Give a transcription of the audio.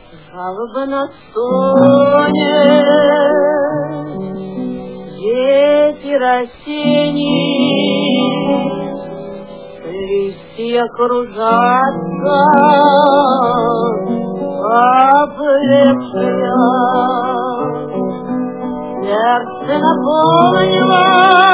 Жалоба на соне, дети растений, листья кружатся, облегчая. Сердце наполнило